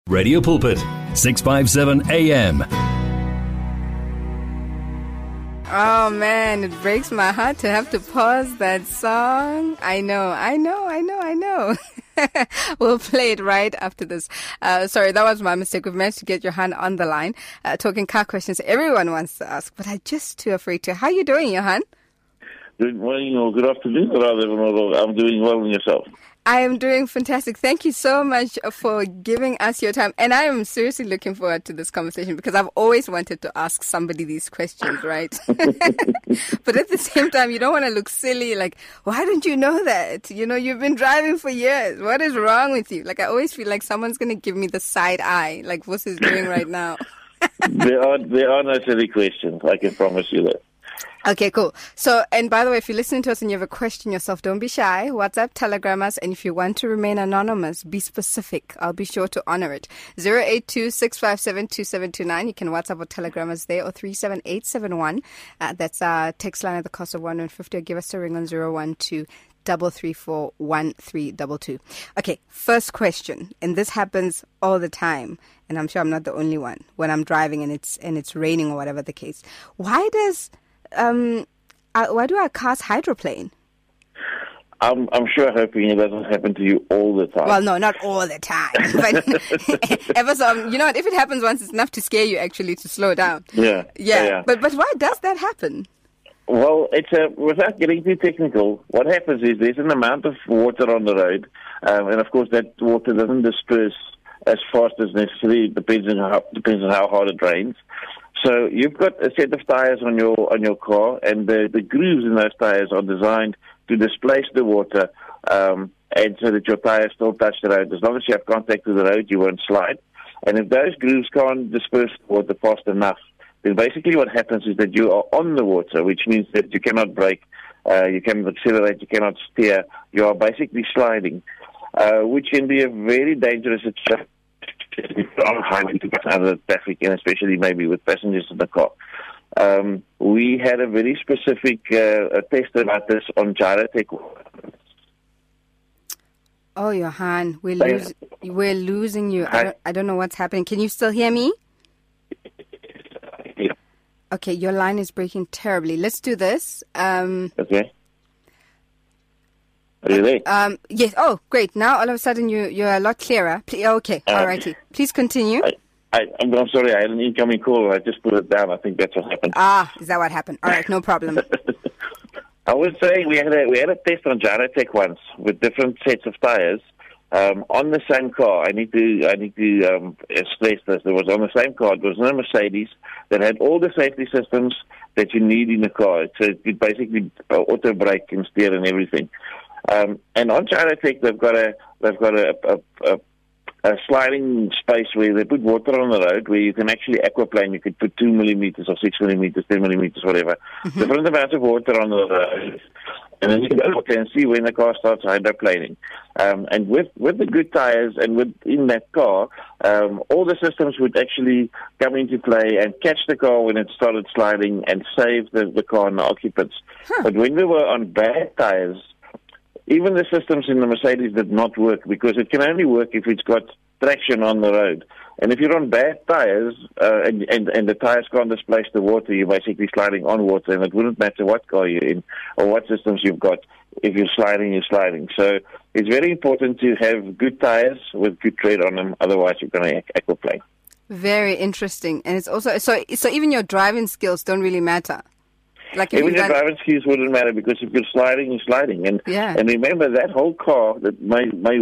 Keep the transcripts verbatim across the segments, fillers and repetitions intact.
Radio Pulpit, six fifty-seven A M. Oh man, it breaks my heart to have to pause that song. I know, I know, I know, I know. We'll play it right after this. Uh, sorry, that was my mistake. We've managed to get Johan on the line, uh, talking car questions everyone wants to ask, but I'm just too afraid to. How are you doing, Johan? Good morning or good afternoon, rather. I'm doing well, and yourself? I am doing fantastic. Thank you so much for giving us your time. And I am seriously looking forward to this conversation because I've always wanted to ask somebody these questions, right? But at the same time, you don't want to look silly. Like, why don't you know that? You know, you've been driving for years. What is wrong with you? Like, I always feel like someone's going to give me the side eye, like Vos is doing right now. there are there are no silly questions. I can promise you that. Okay, cool. So, and by the way, if you're listening to us and you have a question yourself, don't be shy. WhatsApp, Telegram us, and if you want to remain anonymous, be specific. I'll be sure to honor it. zero eight two, six five seven, two seven two nine. You can WhatsApp or Telegram us there, or three seven eight seven one. Uh, that's our text line at the cost of one hundred fifty, or give us a ring on zero one two three three four one three two two. Okay, first question, and this happens all the time, and I'm sure I'm not the only one when I'm driving and it's and it's raining or whatever the case. Why does Um, uh, why do our cars hydroplane? I'm, I'm sure hoping it doesn't happen to you all the time. Well, no, not all the time. But ever so, you know what? If it happens once, it's enough to scare you actually to slow down. Yeah. Yeah. yeah. But but why does that happen? Well, it's a, without getting too technical, what happens is there's an amount of water on the road, um, and of course that water doesn't disperse as fast as necessary. It depends on how, depends on how hard it rains. So you've got a set of tires on your on your car, and the, the grooves in those tires are designed to displace the water, um, and so that your tires still touch the road. As long as you have contact with the road, you won't slide. And if those grooves can't disperse the water fast enough, then basically what happens is that you are on the water, which means that you cannot brake, uh, you cannot accelerate, you cannot steer. You are basically sliding, uh, which can be a very dangerous situation. On highway to get out of the traffic, and especially maybe with passengers in the car. Um, we had a very specific uh, test about this on Gyrotech. Oh, Johan, we're, lose- we're losing you. I don't, I don't know what's happening. Can you still hear me? Yeah. Okay, your line is breaking terribly. Let's do this. Um, okay. Are you there? Um, yes. Oh, great. Now all of a sudden you, you're a lot clearer. Ple- okay. Um, all righty. Please continue. I, I, I'm, I'm sorry. I had an incoming call. I just put it down. I think that's what happened. Ah, is that what happened? All right. No problem. I was saying we had a we had a test on Gyrotech once with different sets of tires um, on the same car. I need to I need to um, stress this. It was on the same car. It was a Mercedes that had all the safety systems that you need in a car. So it basically uh, auto brake and steer and everything. Um, and on Gyrotech, they've got a they've got a, a, a, a sliding space where they put water on the road where you can actually aquaplane. You could put two millimeters or six millimeters, ten millimeters, whatever. Mm-hmm. Different amounts of water on the road, and then you can see when the car starts hydroplaning. Um, and with with the good tires and with in that car, um, all the systems would actually come into play and catch the car when it started sliding and save the, the car and the occupants. Huh. But when we were on bad tires, even the systems in the Mercedes did not work because it can only work if it's got traction on the road. And if you're on bad tires uh, and, and, and the tires can't displace the water, you're basically sliding on water, and it wouldn't matter what car you're in or what systems you've got. If you're sliding, you're sliding. So it's very important to have good tires with good tread on them, otherwise you're going to aquaplane. Very interesting. And it's also, so so even your driving skills don't really matter. Like Even your driving skills wouldn't matter because if you're sliding, you're sliding. And yeah. and remember, that whole car that may, may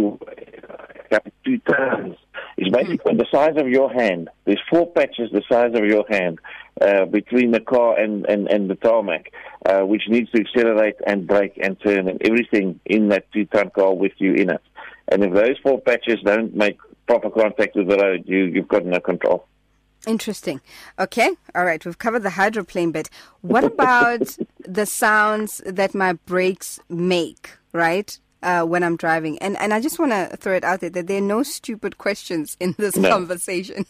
have two tons is basically mm. the size of your hand. There's four patches the size of your hand uh, between the car and, and, and the tarmac, uh, which needs to accelerate and brake and turn and everything in that two-ton car with you in it. And if those four patches don't make proper contact with the road, you, you've got no control. Interesting. Okay. All right. We've covered the hydroplane bit. What about the sounds that my brakes make, right, uh, when I'm driving? And and I just want to throw it out there that there are no stupid questions in this no. conversation.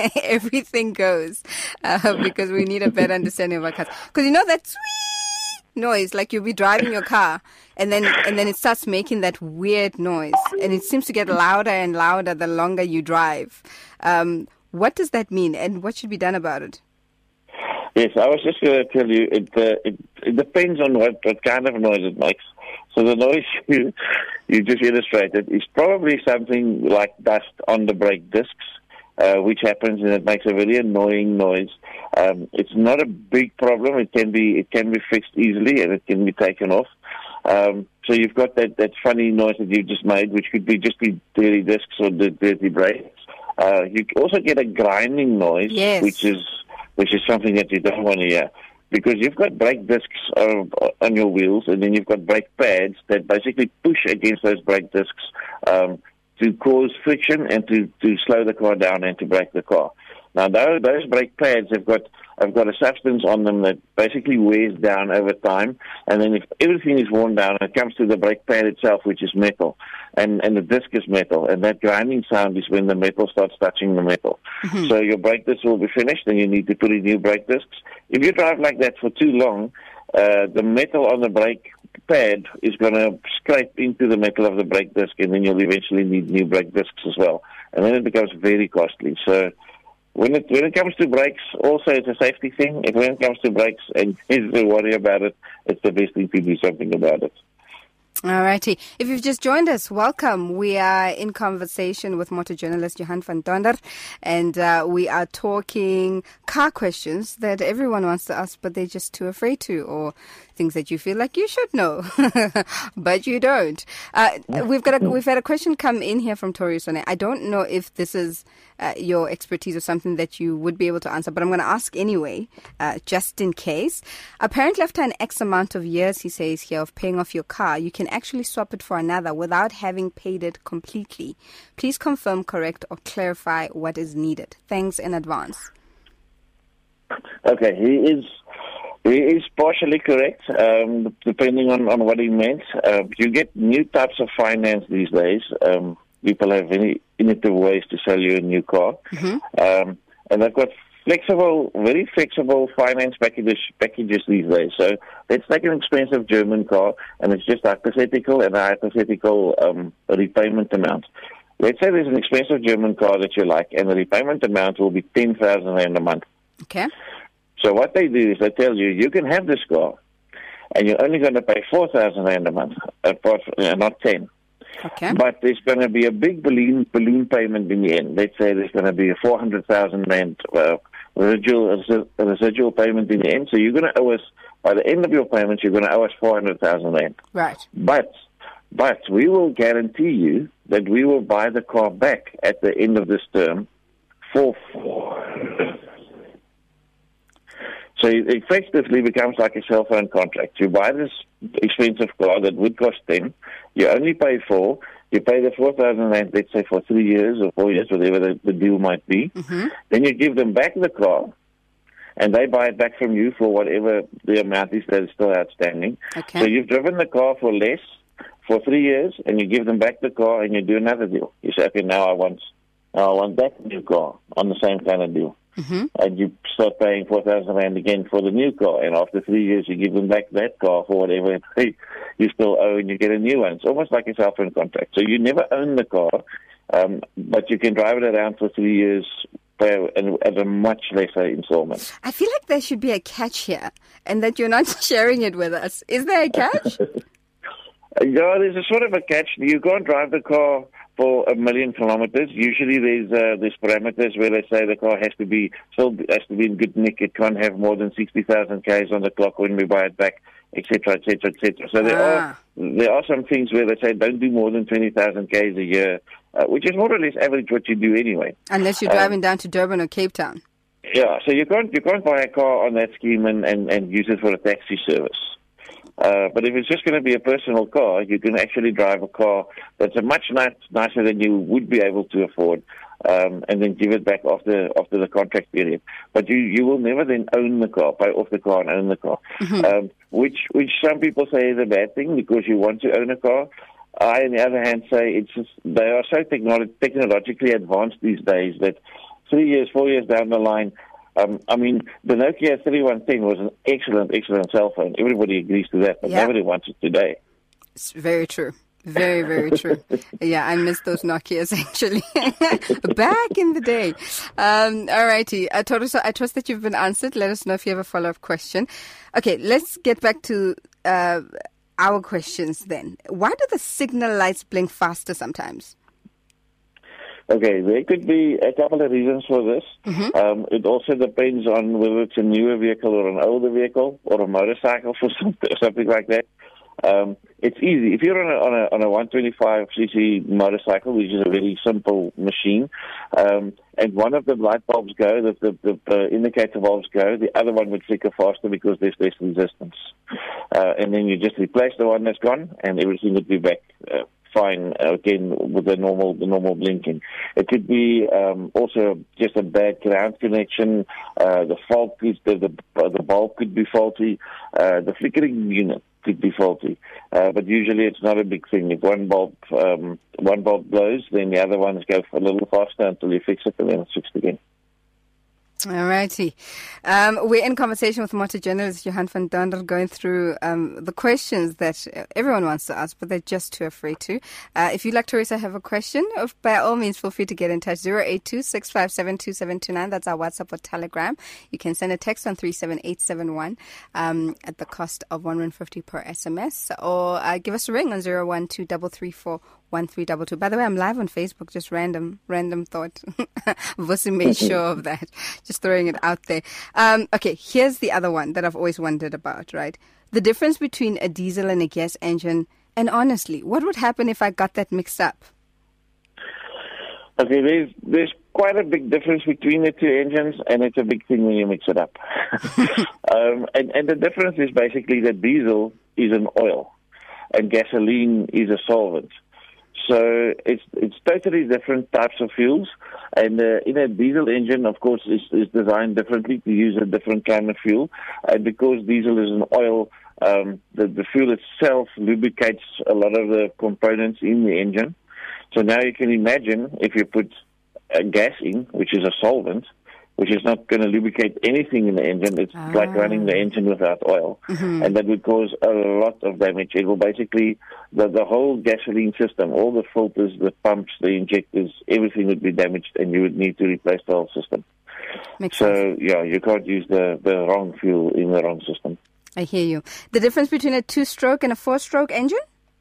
Everything goes uh, because we need a better understanding of our cars. Because you know that sweet noise, like you'll be driving your car and then and then it starts making that weird noise, and it seems to get louder and louder the longer you drive. Um, what does that mean, and what should be done about it? Yes, I was just going to tell you, it, uh, it it depends on what, what kind of noise it makes. So the noise you, you just illustrated is probably something like dust on the brake discs, uh, which happens and it makes a very annoying noise. Um, it's not a big problem. It can be it can be fixed easily and it can be taken off. Um, so you've got that, that funny noise that you just made, which could be just the dirty discs or the dirty brakes. Uh, you also get a grinding noise, yes. which is which is something that you don't want to hear. Because you've got brake discs uh, on your wheels, and then you've got brake pads that basically push against those brake discs um, to cause friction and to, to slow the car down and to brake the car. Now, those, those brake pads have got have got a substance on them that basically wears down over time, and then if everything is worn down, it comes to the brake pad itself, which is metal, and, and the disc is metal, and that grinding sound is when the metal starts touching the metal. Mm-hmm. So your brake discs will be finished, and you need to put in new brake discs. If you drive like that for too long, uh, the metal on the brake pad is going to scrape into the metal of the brake disc, and then you'll eventually need new brake discs as well, and then it becomes very costly. So When it when it comes to brakes, also it's a safety thing. If when it comes to brakes and you need to worry about it, it's the best thing to do something about it. All righty. If you've just joined us, welcome. We are in conversation with motor journalist Johan van Tonder, and uh, we are talking car questions that everyone wants to ask, but they're just too afraid to, or things that you feel like you should know, but you don't. Uh, we've got a, we've had a question come in here from Tori Sone. I don't know if this is uh, your expertise or something that you would be able to answer, but I'm going to ask anyway, uh, just in case. Apparently, after an X amount of years, he says here, of paying off your car, you can actually swap it for another without having paid it completely. Please confirm, correct, or clarify what is needed. Thanks in advance. Okay, he is he is partially correct, um, depending on, on what he meant. Uh, you get new types of finance these days. Um, people have very innovative ways to sell you a new car. Mm-hmm. Um, and they've got flexible, very flexible finance packages, packages these days. So let's take an expensive German car, and it's just hypothetical and a hypothetical um, repayment amount. Let's say there's an expensive German car that you like, and the repayment amount will be ten thousand rand a month. Okay. So what they do is they tell you, you can have this car, and you're only going to pay four thousand rand a month, apart from, uh, not ten. Okay. But there's going to be a big balloon balloon payment in the end. Let's say there's going to be a four hundred thousand rand uh, residual, residual payment in the end. So you're going to owe us, by the end of your payments, you're going to owe us four hundred thousand rand. Right. But, but we will guarantee you that we will buy the car back at the end of this term for four hundred thousand. So it effectively becomes like a cell phone contract. You buy this expensive car that would cost ten, you only pay four, you pay the four thousand rand, let's say, for three years or four years, whatever the, the deal might be. Mm-hmm. Then you give them back the car, and they buy it back from you for whatever the amount is that is still outstanding. Okay. So you've driven the car for less for three years, and you give them back the car, and you do another deal. You say, okay, now I want, now I want that new car on the same kind of deal. Mm-hmm. And you start paying four thousand rand again for the new car, and after three years you give them back that car for whatever you still owe, and you get a new one. It's almost like a cell phone contract. So you never own the car, um, but you can drive it around for three years pay at a much lesser installment. I feel like there should be a catch here, and that you're not sharing it with us. Is there a catch? Yeah, there's a sort of a catch. You can't drive the car for a million kilometers. Usually there's uh, there's parameters where they say the car has to be still has to be in good nick. It can't have more than sixty thousand k's on the clock when we buy it back, et cetera, et cetera, et cetera. So there ah. are there are some things where they say don't do more than twenty thousand k's a year, uh, which is more or less average what you do anyway. Unless you're driving um, down to Durban or Cape Town. Yeah, so you can't you can't buy a car on that scheme and, and, and use it for a taxi service. Uh, but if it's just going to be a personal car, you can actually drive a car that's a much nice, nicer than you would be able to afford, um, and then give it back after after the contract period. But you, you will never then own the car, pay off the car and own the car, mm-hmm. um, which which some people say is a bad thing because you want to own a car. I, on the other hand, say it's just, they are so technolo- technologically advanced these days that three years, four years down the line, Um, I mean, the Nokia thirty-one ten was an excellent, excellent cell phone. Everybody agrees to that, but Yeah. nobody wants it today. It's very true. Very, very true. Yeah, I miss those Nokias actually. Back in the day. Um, all righty. Uh, Thoriso, I trust that you've been answered. Let us know if you have a follow-up question. Okay, let's get back to uh, our questions then. Why do the signal lights blink faster sometimes? Okay, there could be a couple of reasons for this. Mm-hmm. Um, it also depends on whether it's a newer vehicle or an older vehicle or a motorcycle for something, something like that. Um, it's easy. If you're on a, on a, on a one twenty-five c c motorcycle, which is a very simple machine, um, and one of the light bulbs go, the, the, the, the indicator bulbs go, the other one would flicker faster because there's less resistance. Uh, and then you just replace the one that's gone, and everything would be back uh, fine again with the normal the normal blinking. It could be um, also just a bad ground connection. Uh, the fault is the, the the bulb could be faulty. Uh, the flickering unit could be faulty, uh, but usually it's not a big thing. If one bulb um, one bulb blows, then the other ones go a little faster until you fix it, and then it's fixed again. All righty. Um, we're in conversation with motor journalist Johan van Donder, going through um, the questions that everyone wants to ask, but they're just too afraid to. Uh, if you'd like Thoriso have a question, by all means, feel free to get in touch. zero eight two, six five seven, two seven two nine. That's our WhatsApp or Telegram. You can send a text on three seven eight seven one um, at the cost of one rand fifty per S M S, or uh, give us a ring on zero one two three three four one three two two. By the way, I'm live on Facebook, just random, random thought. Vusi made sure of that. Just throwing it out there. Um, okay, here's the other one that I've always wondered about, right? The difference between a diesel and a gas engine, and honestly, what would happen if I got that mixed up? Okay, there's there's quite a big difference between the two engines, and it's a big thing when you mix it up. um, and, and the difference is basically that diesel is an oil, and gasoline is a solvent. So it's it's totally different types of fuels, and uh, in a diesel engine, of course, is is designed differently to use a different kind of fuel, and because diesel is an oil, um, the the fuel itself lubricates a lot of the components in the engine. So now you can imagine if you put a gas in, which is a solvent, which is not going to lubricate anything in the engine. It's ah. like running the engine without oil. Mm-hmm. And that would cause a lot of damage. It will basically, the, the whole gasoline system, all the filters, the pumps, the injectors, everything would be damaged, and you would need to replace the whole system. Makes so, sense. yeah, you can't use the, the wrong fuel in the wrong system. I hear you. The difference between a two-stroke and a four-stroke engine?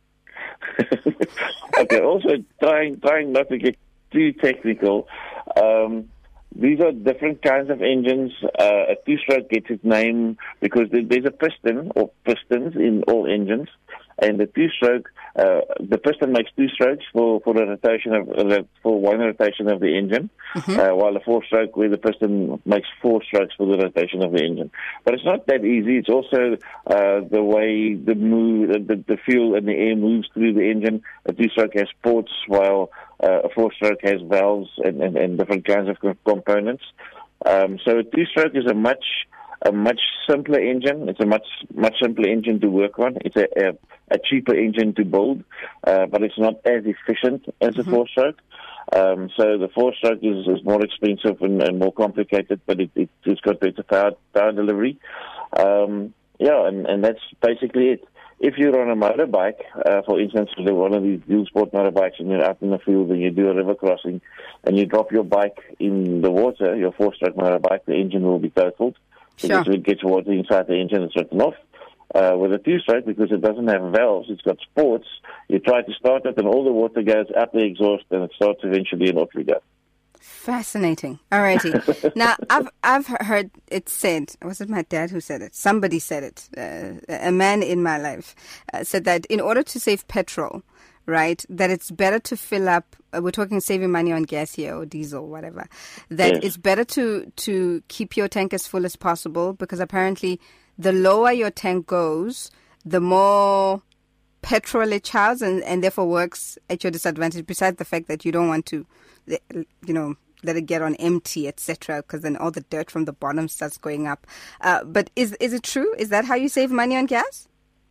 Okay, also trying, trying not to get too technical, um, these are different kinds of engines. Uh, a two-stroke gets its name because there's a piston or pistons in all engines, and the two-stroke, uh, the piston makes two strokes for, for the rotation of uh, for one rotation of the engine, mm-hmm. uh, while the four-stroke where the piston makes four strokes for the rotation of the engine. But it's not that easy. It's also uh, the way the move, the, the fuel and the air moves through the engine. A two-stroke has ports, while uh, a four-stroke has valves and, and, and different kinds of components. Um, so a two-stroke is a much a much simpler engine. It's a much much simpler engine to work on. It's a, a, a cheaper engine to build, uh, but it's not as efficient as mm-hmm. a four-stroke. Um, so the four-stroke is, is more expensive and, and more complicated, but it, it, it's got better power, power delivery. Um, yeah, and, and that's basically it. If you're on a motorbike, uh, for instance, one of these dual sport motorbikes, and you're out in the field and you do a river crossing, and you drop your bike in the water, your four-stroke motorbike, the engine will be totaled. Sure. Because it gets water inside the engine, it's written off. Uh, with a two-stroke, because it doesn't have valves, it's got sports, you try to start it and all the water goes out the exhaust and it starts eventually and off we go. Fascinating. All righty. Now, I've I've heard it said, was it my dad who said it? Somebody said it. Uh, a man in my life uh, said that in order to save petrol, right, that it's better to fill up, uh, we're talking saving money on gas here or diesel, whatever, that yes. it's better to, to keep your tank as full as possible, because apparently the lower your tank goes, the more petrol it charges and, and therefore works at your disadvantage, besides the fact that you don't want to, you know, let it get on empty, et cetera, because then all the dirt from the bottom starts going up. Uh, but is is it true? Is that how you save money on gas?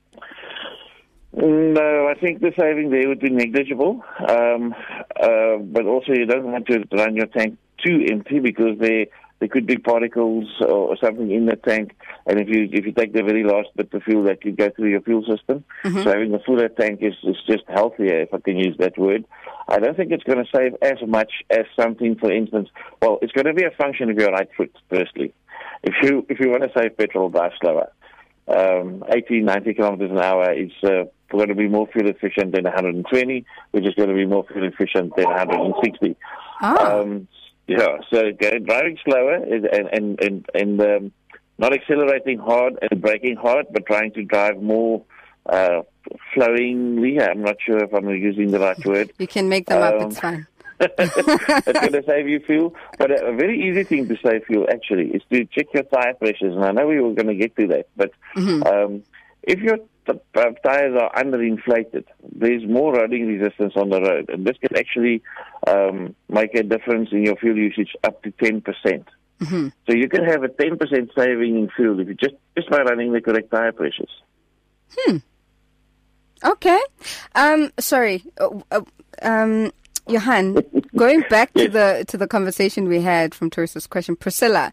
No, I think the saving there would be negligible. Um, uh, but also you don't want to run your tank too empty, because there there could be particles or, or something in the tank. And if you if you take the very last bit of fuel, that could go through your fuel system. Mm-hmm. So having a fuller tank is, is just healthier, if I can use that word. I don't think it's going to save as much as something, for instance, well, it's going to be a function of your right foot, firstly. If you if you want to save petrol, drive slower. Um, eighty, ninety kilometers an hour is uh, going to be more fuel efficient than one hundred twenty, which is going to be more fuel efficient than one hundred sixty. Oh. Um, yeah, so go, driving slower is, and and and, and um, not accelerating hard and braking hard, but trying to drive more uh, flowingly. I'm not sure if I'm using the right word. You can make them um, up. It's fine. It's going to save you fuel. But a, a very easy thing to save fuel, actually, is to check your tire pressures. And I know we were going to get to that. But mm-hmm. um, if your t- uh, tires are underinflated, there's more roading resistance on the road. And this can actually um, make a difference in your fuel usage up to ten percent. Mm-hmm. So you can have a ten percent saving in fuel if you just, just by running the correct tire pressures. Hmm. Okay. Um, sorry. Uh, uh, um... Johan, going back yes. to the to the conversation we had from Teresa's question, Priscilla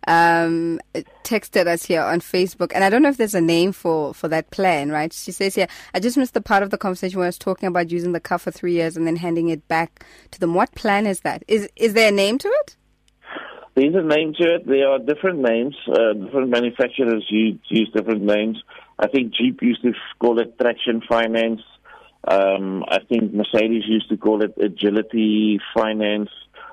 um, texted us here on Facebook, and I don't know if there's a name for, for that plan, right? She says here, I just missed the part of the conversation where I was talking about using the car for three years and then handing it back to them. What plan is that? Is is there a name to it? There's a name to it. There are different names. Uh, different manufacturers use, use different names. I think Jeep used to call it traction finance. Um, I think Mercedes used to call it agility finance.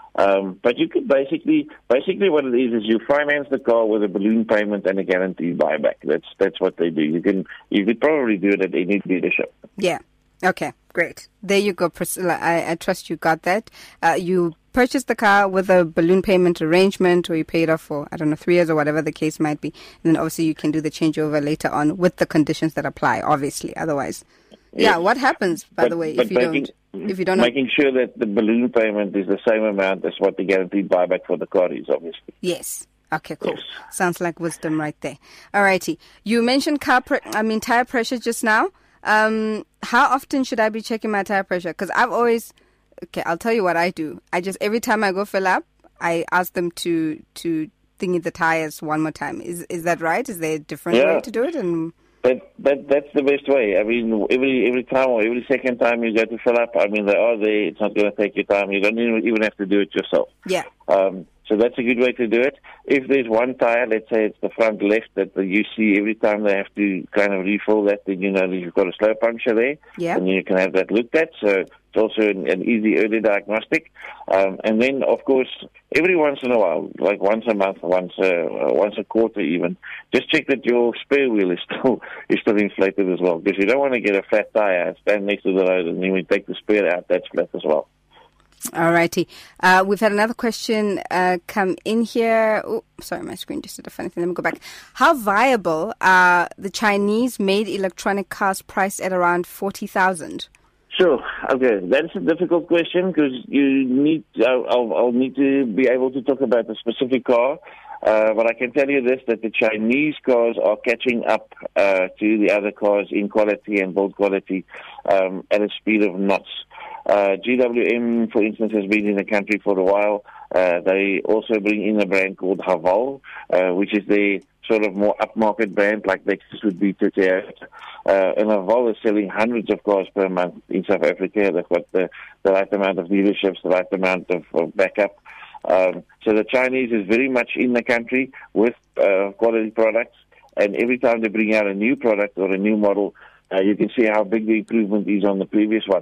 Um, but you could basically, basically what it is, is you finance the car with a balloon payment and a guaranteed buyback. That's, that's what they do. You can, you could probably do it at any dealership. Yeah. Okay. Great. There you go, Priscilla. I, I trust you got that. Uh, you purchased the car with a balloon payment arrangement, or you paid off for, I don't know, three years or whatever the case might be. And then obviously you can do the changeover later on with the conditions that apply, obviously. Otherwise. Yes. Yeah, what happens, by but, the way, if you making, don't, if you don't making sure that the balloon payment is the same amount as what the guaranteed buyback for the car is, obviously. Yes. Okay, cool. Yes. Sounds like wisdom right there. All righty. You mentioned car, pre- I mean tire pressure just now. Um, how often should I be checking my tire pressure? Because I've always, okay, I'll tell you what I do. I just every time I go fill up, I ask them to to thingy the tires one more time. Is is that right? Is there a different yeah. way to do it? And But that that's the best way. I mean, every every time or every second time you go to fill up, I mean, they are there. It's not going to take your time. You don't even, even have to do it yourself. Yeah. Um, so that's a good way to do it. If there's one tire, let's say it's the front left, that you see every time they have to kind of refill that, then you know that you've got a slow puncture there. Yeah. And you can have that looked at. So it's also an, an easy early diagnostic. Um, and then, of course, every once in a while, like once a month, once a, uh, once a quarter even, just check that your spare wheel is still is still inflated as well. Because you don't want to get a flat tire, stand next to the road, and then we take the spare out, that's flat as well. All righty. Uh, we've had another question uh, come in here. Oh, sorry, my screen just did a funny thing. Let me go back. How viable are the Chinese-made electronic cars priced at around forty thousand? Sure. Okay, that's a difficult question because you need. I'll, I'll, I'll need to be able to talk about the specific car. Uh, but I can tell you this, that the Chinese cars are catching up uh, to the other cars in quality and build quality um, at a speed of knots. Uh, G W M, for instance, has been in the country for a while. Uh, they also bring in a brand called Haval, uh, which is the sort of more upmarket brand like Lexus would be to Toyota. Uh, and Haval is selling hundreds of cars per month in South Africa. They've got the, the right amount of dealerships, the right amount of, of backup. Um, so the Chinese is very much in the country with uh, quality products. And every time they bring out a new product or a new model, uh, you can see how big the improvement is on the previous one.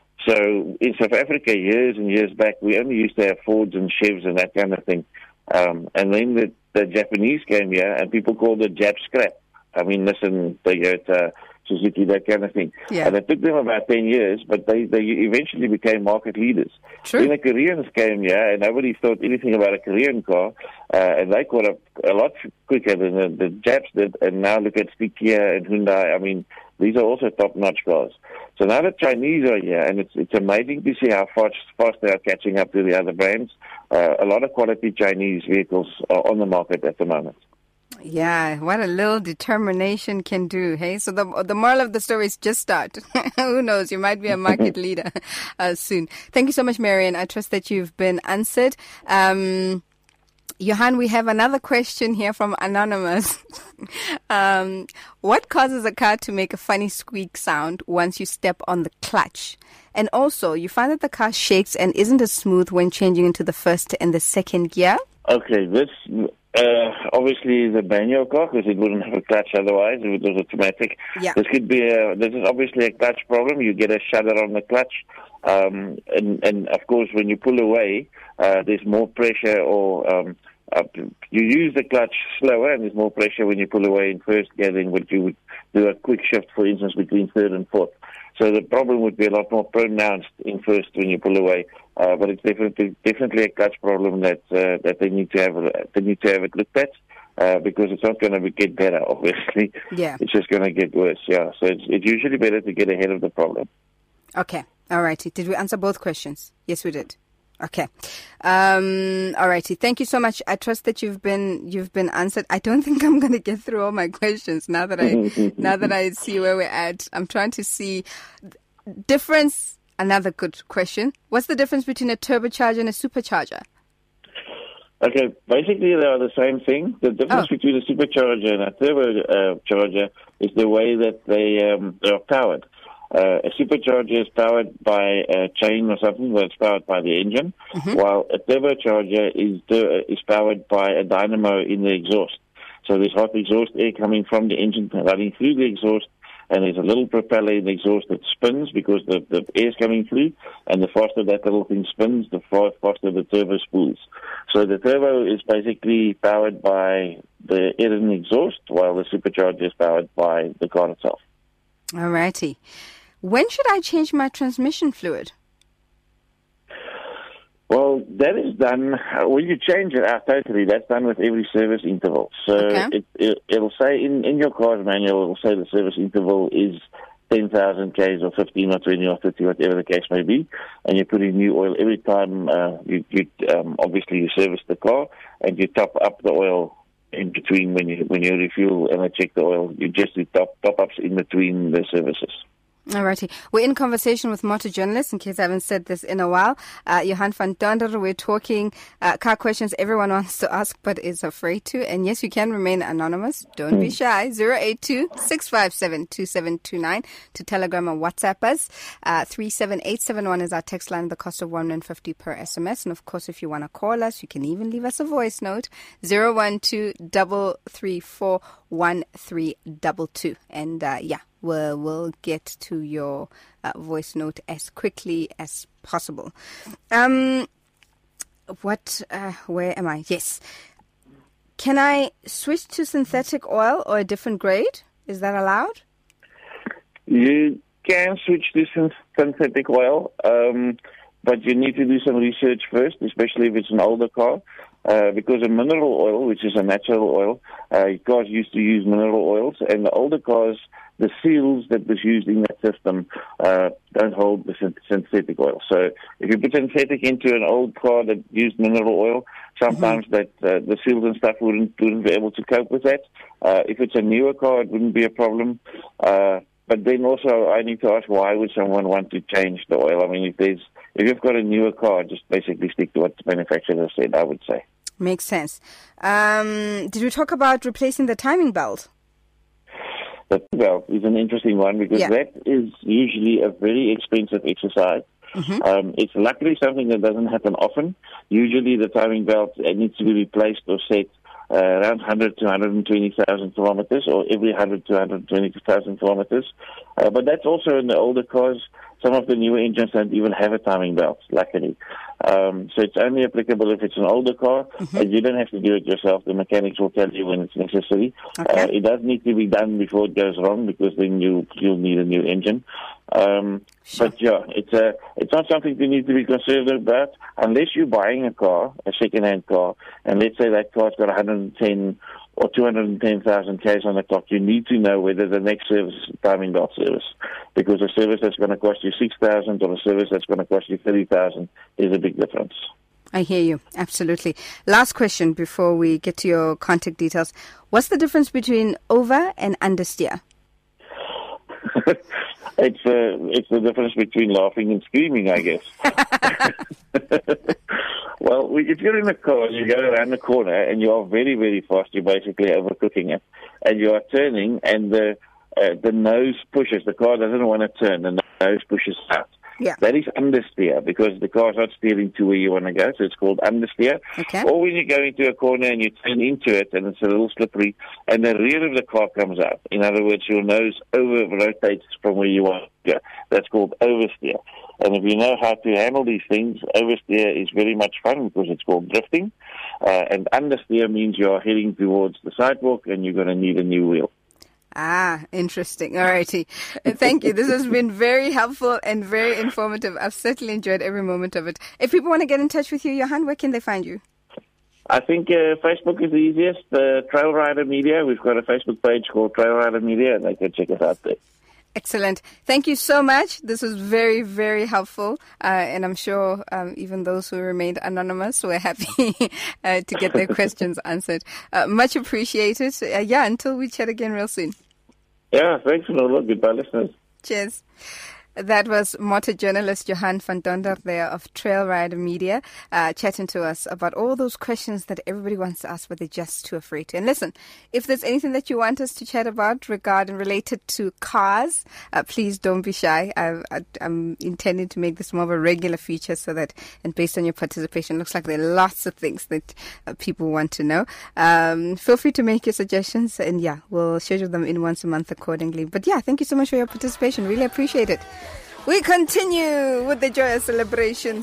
So in South Africa, years and years back, we only used to have Fords and Chevs and that kind of thing. Um, and then the, the Japanese came here, and people called it Jap scrap. I mean, listen, Toyota, Suzuki, that kind of thing. Yeah. And it took them about ten years, but they, they eventually became market leaders. True. Then the Koreans came here, and nobody thought anything about a Korean car, uh, and they caught up a lot quicker than the, the Japs did. And now look at Kia and Hyundai. I mean, these are also top-notch cars. So now the Chinese are here, and it's it's amazing to see how fast, fast they are catching up to the other brands. Uh, a lot of quality Chinese vehicles are on the market at the moment. Yeah, what a little determination can do, hey? So the the moral of the story is just start. Who knows? You might be a market leader uh, soon. Thank you so much, Marion. I trust that you've been answered. Um, Johan, we have another question here from Anonymous. um, what causes a car to make a funny squeak sound once you step on the clutch? And also, you find that the car shakes and isn't as smooth when changing into the first and the second gear? Okay, this uh, obviously is a manual car because it wouldn't have a clutch otherwise if it was automatic. Yeah. This could be a, this is obviously a clutch problem. You get a shudder on the clutch. Um, and, and of course, when you pull away, uh, there's more pressure, or um, uh, you use the clutch slower, and there's more pressure when you pull away in first gear than what you would do a quick shift, for instance, between third and fourth. So the problem would be a lot more pronounced in first when you pull away. Uh, but it's definitely definitely a clutch problem that uh, that they need to have they need to have it looked at. Uh, because it's not going to get better, obviously. Yeah. It's just going to get worse, yeah. So it's, it's usually better to get ahead of the problem. Okay. All righty. Did we answer both questions? Yes, we did. Okay. Um, all righty. Thank you so much. I trust that you've been you've been answered. I don't think I'm going to get through all my questions now that I now that I see where we're at. I'm trying to see difference. Another good question. What's the difference between a turbocharger and a supercharger? Okay, basically they are the same thing. The difference Oh. between a supercharger and a turbocharger is the way that they um, they are powered. Uh, a supercharger is powered by a chain or something, where it's powered by the engine, mm-hmm. while a turbocharger is uh, is powered by a dynamo in the exhaust. So there's hot exhaust air coming from the engine running through the exhaust, and there's a little propeller in the exhaust that spins because the, the air is coming through, and the faster that little thing spins, the far, faster the turbo spools. So the turbo is basically powered by the air in the exhaust, while the supercharger is powered by the car itself. All righty. When should I change my transmission fluid? Well, that is done, uh, when you change it out totally, that's done with every service interval. So Okay. it, it, it'll say in, in your car's manual, it'll say the service interval is ten thousand k's or fifteen or twenty or thirty, whatever the case may be. And you put in new oil every time uh, you, you um, obviously you service the car, and you top up the oil in between when you when you refuel and I check the oil. You just do top, top-ups in between the services. Alrighty. We're in conversation with motor journalists, in case I haven't said this in a while. Uh, Johan van Tonder, we're talking uh, car questions everyone wants to ask but is afraid to. And yes, you can remain anonymous. Don't be shy. zero eight two, six five seven, two seven two nine to Telegram or WhatsApp us. Uh, three seven eight seven one is our text line, the cost of one rand fifty per S M S. And of course, if you want to call us, you can even leave us a voice note. zero one two, three three four, one three two two. And uh, yeah. We'll, we'll get to your uh, voice note as quickly as possible. Um, what, uh, where am I? Yes. Can I switch to synthetic oil or a different grade? Is that allowed? You can switch to synthetic oil, um, but you need to do some research first, especially if it's an older car. Uh, because a mineral oil, which is a natural oil, uh, cars used to use mineral oils, and the older cars, the seals that was used in that system uh, don't hold the synthetic oil. So if you put synthetic into an old car that used mineral oil, sometimes mm-hmm. that uh, the seals and stuff wouldn't, wouldn't be able to cope with that. Uh, if it's a newer car, it wouldn't be a problem. Uh, but then also I need to ask, why would someone want to change the oil? I mean, if there's if you've got a newer car, just basically stick to what the manufacturer said, I would say. Makes sense. Um, did we talk about replacing the timing belt? The belt is an interesting one because yeah. that is usually a very expensive exercise. Mm-hmm. Um, it's luckily something that doesn't happen often. Usually the timing belt needs to be replaced or set uh, around one hundred to one hundred twenty thousand kilometers, or every one hundred to one hundred twenty thousand kilometers. Uh, but that's also in the older cars. Some of the newer engines don't even have a timing belt, luckily. Um, so it's only applicable if it's an older car, mm-hmm. and you don't have to do it yourself. The mechanics will tell you when it's necessary. Okay. Uh, it does need to be done before it goes wrong, because then you, you'll need a new engine. Um, sure. But yeah, it's a, it's not something you need to be concerned about unless you're buying a car, a second-hand car, and let's say that car's got one hundred ten or two hundred ten thousand k's on the clock. You need to know whether the next service is a timing belt service, because a service that's going to cost you six thousand or a service that's going to cost you thirty thousand is a big difference. I hear you. Absolutely. Last question before we get to your contact details. What's the difference between over and understeer? It's uh, it's the difference between laughing and screaming, I guess. Well, we- if you're in a car, you go around the corner and you are very, very fast. You're basically overcooking it, and you are turning, and the uh, the nose pushes. The car doesn't want to turn. The nose pushes out. Yeah. That is understeer because the car's not steering to where you want to go, so it's called understeer. Okay. Or when you go into a corner and you turn into it and it's a little slippery and the rear of the car comes out. In other words, your nose over rotates from where you want to go. That's called oversteer. And if you know how to handle these things, oversteer is very much fun because it's called drifting. Uh, and understeer means you're heading towards the sidewalk and you're going to need a new wheel. Ah, interesting. All righty. Thank you. This has been very helpful and very informative. I've certainly enjoyed every moment of it. If people want to get in touch with you, Johan, where can they find you? I think uh, Facebook is the easiest. Uh, Trail Rider Media. We've got a Facebook page called Trail Rider Media, and they can check us out there. Excellent. Thank you so much. This was very, very helpful. Uh, and I'm sure um, even those who remained anonymous were happy uh, to get their questions answered. Uh, much appreciated. Uh, yeah, until we chat again real soon. Yeah, thanks, Nola. Goodbye, listeners. Cheers. That was motor journalist Johan van Donder there of Trail Rider Media, uh, chatting to us about all those questions that everybody wants to ask, but they're just too afraid to. And listen, if there's anything that you want us to chat about regarding related to cars, uh, please don't be shy. I, I, I'm intending to make this more of a regular feature so that, and based on your participation, it looks like there are lots of things that uh, people want to know. Um, feel free to make your suggestions, and yeah, we'll schedule them in once a month accordingly. But yeah, thank you so much for your participation. Really appreciate it. We continue with the joyous celebration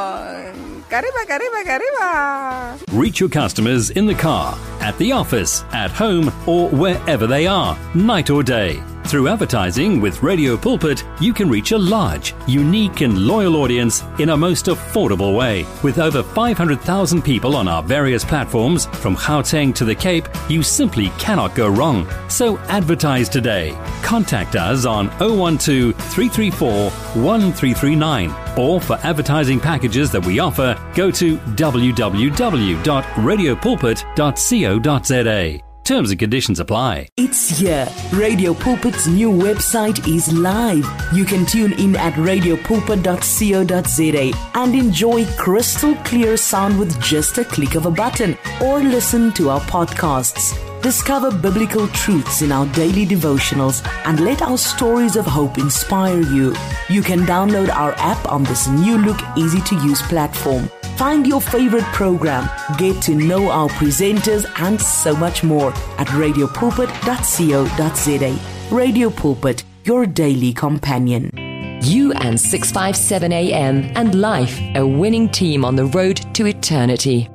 song. Kariba, kariba, kariba. Reach your customers in the car, at the office, at home, or wherever they are, night or day. Through advertising with Radio Pulpit, you can reach a large, unique and loyal audience in a most affordable way. With over five hundred thousand people on our various platforms, from Gauteng to the Cape, you simply cannot go wrong. So advertise today. Contact us on zero one two, three three four, one three three nine. Or for advertising packages that we offer, go to w w w dot radio pulpit dot co dot z a. Terms and conditions apply. It's here. Radio Pulpit's new website is live. You can tune in at radio pulpit dot co dot z a and enjoy crystal clear sound with just a click of a button, or listen to our podcasts. Discover biblical truths in our daily devotionals and let our stories of hope inspire you. You can download our app on this new look, easy to use platform. Find your favorite program, get to know our presenters, and so much more at radio pulpit dot co dot z a. Radio Pulpit, your daily companion. You and six fifty-seven A M and Life, a winning team on the road to eternity.